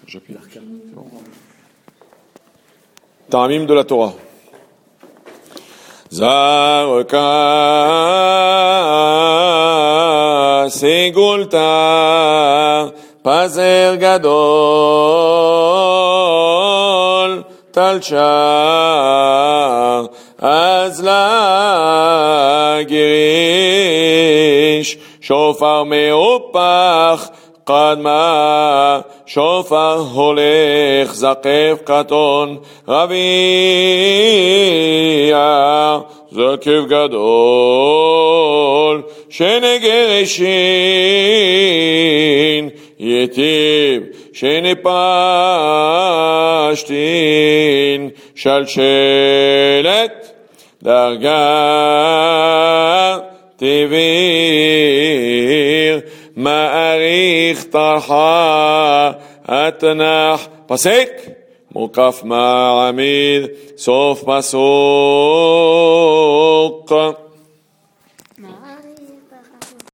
J'appuie. Taramim de la Torah. Zarka segulta pazer gadol talcha azla girish shofar meopach קדמה שופר הולך זקף קטון רביע זקף גדול שני גרשין יתיב שני פשטין שלשלת דרגה טבעיר מעריך טרחה התנ"ך פסק מוקף מעמיד סוף פסוק